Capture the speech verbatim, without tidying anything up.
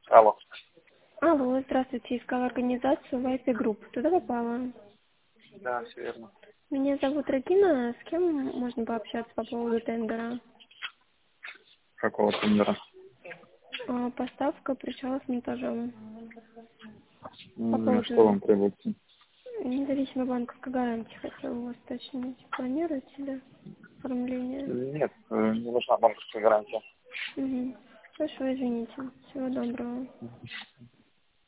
Алло. Алло, здравствуйте, искала организацию вай пи Group. Туда попала? Да, все верно. Меня зовут Регина. С кем можно пообщаться по поводу тендера? Какого тендера? А, Поставка причала с монтажом. По М, Что поводу вам требуется? независимой банковской гарантии хотела у вас уточнить. Планируете ли оформление? Нет, э, не нужна банковская гарантия. Угу. Хорошо, извините. Всего доброго.